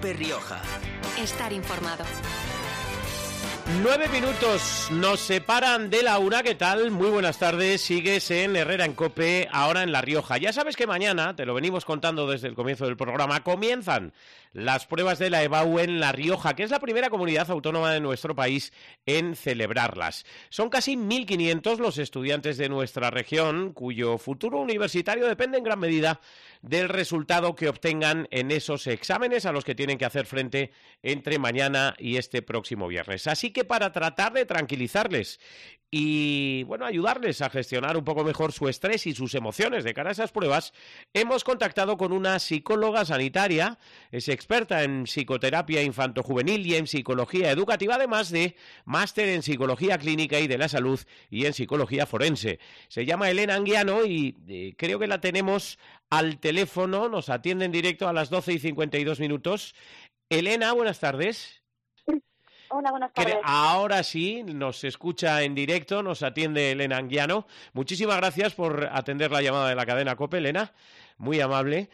COPE Rioja. Estar informado. 9 minutos nos separan de la una. ¿Qué tal? Muy buenas tardes. Sigues en Herrera en COPE, ahora en La Rioja. Ya sabes que mañana, te lo venimos contando desde el comienzo del programa, comienzan las pruebas de la EBAU en La Rioja, que es la primera comunidad autónoma de nuestro país en celebrarlas. Son casi 1.500 los estudiantes de nuestra región, cuyo futuro universitario depende en gran medida del resultado que obtengan en esos exámenes a los que tienen que hacer frente entre mañana y este próximo viernes. Así que para tratar de tranquilizarles y, bueno, ayudarles a gestionar un poco mejor su estrés y sus emociones de cara a esas pruebas, hemos contactado con una psicóloga sanitaria, es experta en psicoterapia infantojuvenil y en psicología educativa, además de máster en psicología clínica y de la salud y en psicología forense. Se llama Elena Anguiano y creo que la tenemos al teléfono, nos atiende en directo a las 12:52. Elena, buenas tardes. Hola, buenas tardes. Ahora sí, nos escucha en directo, nos atiende Elena Anguiano. Muchísimas gracias por atender la llamada de la cadena COPE, Elena, muy amable.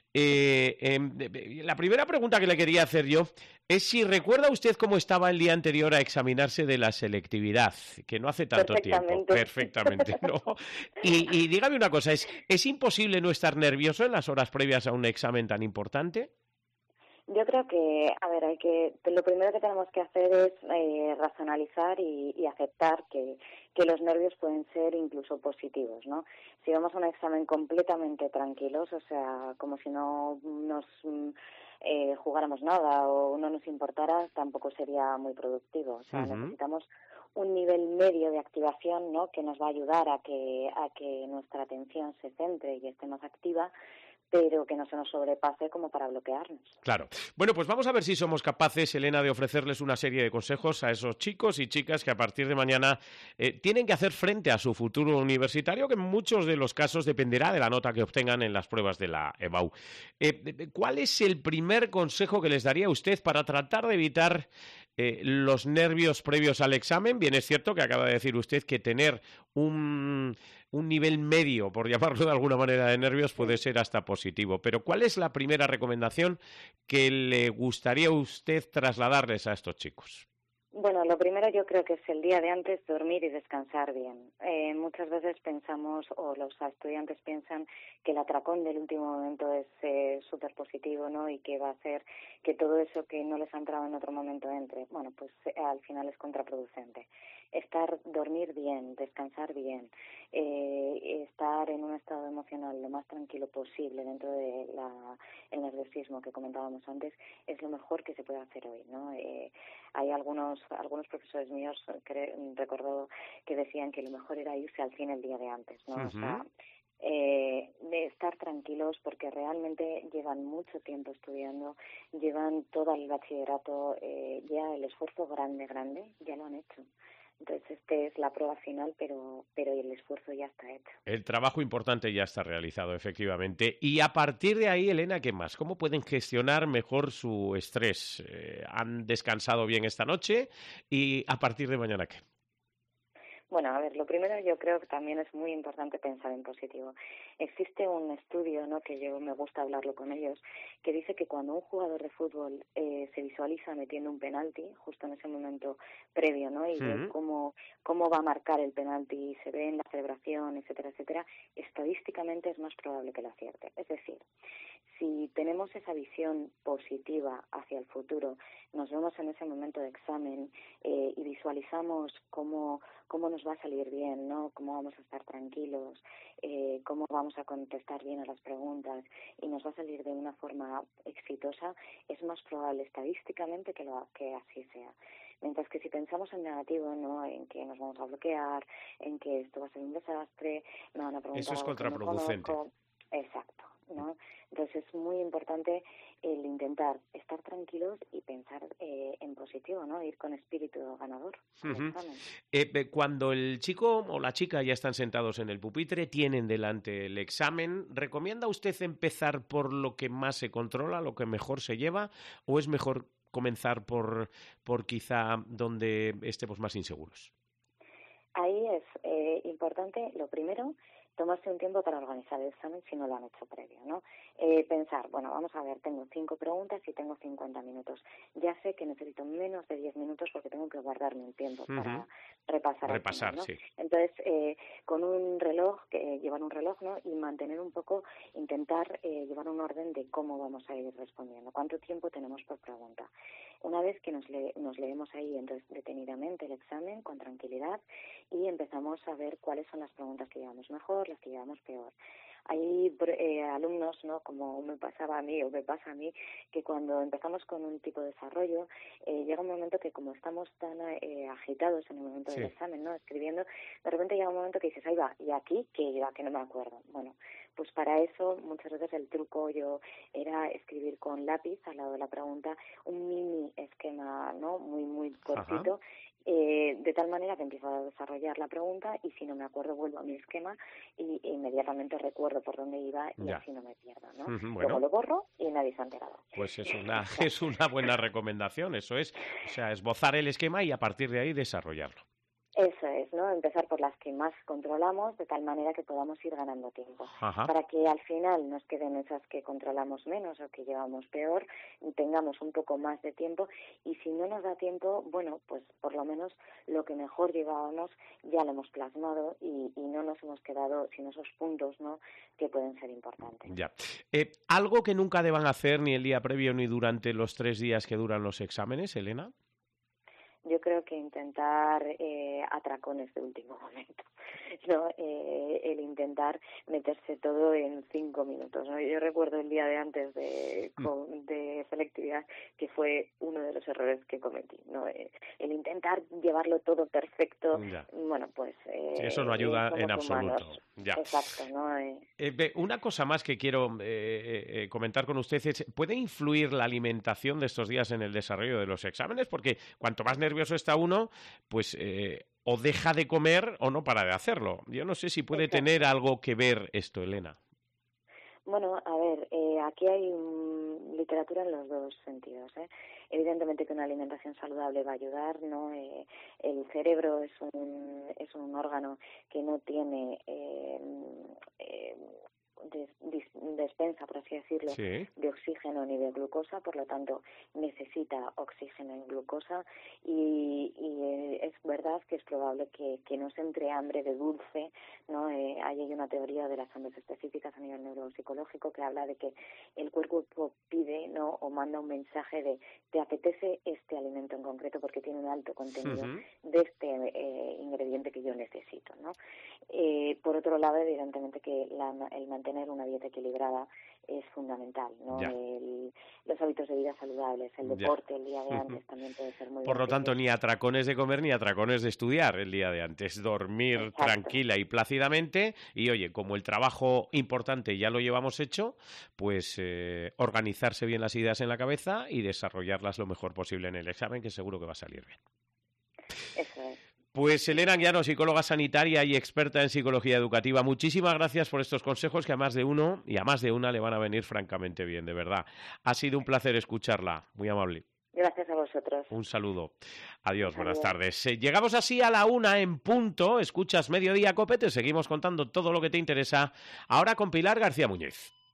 La primera pregunta que le quería hacer yo es si recuerda usted cómo estaba el día anterior a examinarse de la selectividad, que no hace tanto tiempo. Perfectamente, ¿no? Y dígame una cosa, ¿es imposible no estar nervioso en las horas previas a un examen tan importante? Yo creo que, lo primero que tenemos que hacer es racionalizar y aceptar que los nervios pueden ser incluso positivos, ¿no? Si vamos a un examen completamente tranquilos, o sea, como si no nos jugáramos nada o no nos importara, tampoco sería muy productivo. O sea, necesitamos un nivel medio de activación, ¿no?, que nos va a ayudar a que nuestra atención se centre y esté más activa, pero que no se nos sobrepase como para bloquearnos. Claro. Bueno, pues vamos a ver si somos capaces, Elena, de ofrecerles una serie de consejos a esos chicos y chicas que a partir de mañana tienen que hacer frente a su futuro universitario, que en muchos de los casos dependerá de la nota que obtengan en las pruebas de la EBAU. ¿Cuál es el primer consejo que les daría usted para tratar de evitar los nervios previos al examen? Bien, es cierto que acaba de decir usted que tener un nivel medio, por llamarlo de alguna manera, de nervios puede ser hasta positivo, pero ¿cuál es la primera recomendación que le gustaría a usted trasladarles a estos chicos? Bueno, lo primero yo creo que es el día de antes dormir y descansar bien. Muchas veces pensamos, o los estudiantes piensan, que el atracón del último momento es súper positivo, ¿no?, y que va a hacer que todo eso que no les ha entrado en otro momento entre. Bueno, pues al final es contraproducente. Dormir bien, descansar bien, estar en un estado emocional lo más tranquilo posible dentro de el nerviosismo que comentábamos antes, es lo mejor que se puede hacer hoy, ¿no? Hay algunos profesores míos que recuerdo que decían que lo mejor era irse al cine el día de antes, ¿no? O sea, de estar tranquilos porque realmente llevan mucho tiempo estudiando, llevan todo el bachillerato, ya el esfuerzo grande, ya lo han hecho. Entonces, es la prueba final, pero el esfuerzo ya está hecho. El trabajo importante ya está realizado, efectivamente. Y a partir de ahí, Elena, ¿qué más? ¿Cómo pueden gestionar mejor su estrés? ¿Han descansado bien esta noche? ¿Y a partir de mañana qué? Bueno, a ver, lo primero yo creo que también es muy importante pensar en positivo. Existe un estudio, ¿no?, que yo me gusta hablarlo con ellos, que dice que cuando un jugador de fútbol se visualiza metiendo un penalti, justo en ese momento previo, ¿no?, y ve cómo va a marcar el penalti, se ve en la celebración, etcétera, etcétera, estadísticamente es más probable que lo acierte. Es decir, si tenemos esa visión positiva hacia el futuro, nos vemos en ese momento de examen y visualizamos cómo nos va a salir bien, ¿no?, cómo vamos a estar tranquilos, cómo vamos a contestar bien a las preguntas y nos va a salir de una forma exitosa, es más probable estadísticamente que así sea. Mientras que si pensamos en negativo, ¿no?, en que nos vamos a bloquear, en que esto va a ser un desastre, me van a preguntar eso es algo contraproducente. que no conozco. Exacto, ¿no? Entonces es muy importante el intentar estar tranquilos y pensar en positivo, ¿no?, ir con espíritu ganador. Cuando el chico o la chica ya están sentados en el pupitre, tienen delante el examen, ¿recomienda usted empezar por lo que más se controla, lo que mejor se lleva, o es mejor comenzar por quizá donde estemos más inseguros? Ahí es importante, lo primero, tomarse un tiempo para organizar el examen si no lo han hecho previo, ¿no? Pensar, bueno, vamos a ver, tengo 5 preguntas y tengo 50 minutos. Ya sé que necesito menos de 10 minutos porque tengo que guardarme un tiempo para repasar al final, ¿no? Sí. Entonces, con un reloj, llevar un reloj, ¿no? Y mantener un poco, intentar llevar un orden de cómo vamos a ir respondiendo, cuánto tiempo tenemos por pregunta. Una vez que nos leemos ahí entonces detenidamente el examen con tranquilidad y empezamos a ver cuáles son las preguntas que llevamos mejor, las que llevamos peor. Hay alumnos, ¿no? Como me pasaba a mí o me pasa a mí, que cuando empezamos con un tipo de desarrollo, llega un momento que como estamos tan agitados en el momento del examen, ¿no? Escribiendo, de repente llega un momento que dices, ahí va, ¿y aquí qué iba? Que no me acuerdo. Bueno, pues para eso muchas veces el truco era escribir con lápiz al lado de la pregunta un mini esquema, ¿no? Muy cortito. De tal manera que empiezo a desarrollar la pregunta y si no me acuerdo vuelvo a mi esquema y inmediatamente recuerdo por dónde iba y así no me pierdo, ¿no? Bueno. Luego lo borro y nadie se ha enterado. Pues es una buena recomendación, eso es, o sea, esbozar el esquema y a partir de ahí desarrollarlo. Eso es, ¿no? Empezar por las que más controlamos de tal manera que podamos ir ganando tiempo. Ajá. Para que al final nos queden esas que controlamos menos o que llevamos peor, tengamos un poco más de tiempo y si no nos da tiempo, bueno, pues por lo menos lo que mejor llevábamos ya lo hemos plasmado y no nos hemos quedado sin esos puntos, ¿no? Que pueden ser importantes. Ya. ¿Algo que nunca deban hacer ni el día previo ni durante los 3 días que duran los exámenes, Elena? Yo creo que intentar atracones de último momento, ¿no? El intentar meterse todo en 5 minutos, ¿no? Yo recuerdo el día de antes de selectividad que fue uno de los errores que cometí, ¿no? El intentar llevarlo todo perfecto, bueno, pues... sí, eso no ayuda en absoluto. Ya. Exacto, ¿no? Una cosa más que quiero comentar con usted es, ¿puede influir la alimentación de estos días en el desarrollo de los exámenes? Porque cuanto más nervioso está uno, pues o deja de comer o no para de hacerlo. Yo no sé si puede tener algo que ver esto, Elena. Bueno, a ver, aquí hay literatura en los dos sentidos, ¿eh? Evidentemente que una alimentación saludable va a ayudar, ¿no? El cerebro es un órgano que no tiene despensa, por así decirlo, de oxígeno ni de glucosa, por lo tanto necesita oxígeno y glucosa y es verdad que es probable que nos entre hambre de dulce, ¿no? Hay una teoría de las hambres específicas a nivel neuropsicológico que habla de que el cuerpo pide, ¿no? O manda un mensaje de te apetece este alimento en concreto porque tiene un alto contenido de este ingrediente que yo necesito, ¿no? Por otro lado, evidentemente que el mantener una dieta equilibrada es fundamental, ¿no? Los hábitos de vida saludables, el deporte el día de antes también puede ser muy Por lo tanto, ni atracones de comer ni atracones de estudiar el día de antes, dormir tranquila y plácidamente y oye, como el trabajo importante ya lo llevamos hecho, pues organizarse bien las ideas en la cabeza y desarrollarlas lo mejor posible en el examen, que seguro que va a salir bien. Eso es. Pues Elena Anguiano, psicóloga sanitaria y experta en psicología educativa, muchísimas gracias por estos consejos que a más de uno y a más de una le van a venir francamente bien, de verdad. Ha sido un placer escucharla, muy amable. Gracias a vosotros. Un saludo. Adiós, buenas tardes. Llegamos así a la 1 en punto, escuchas Mediodía Cope, te seguimos contando todo lo que te interesa, ahora con Pilar García Muñiz.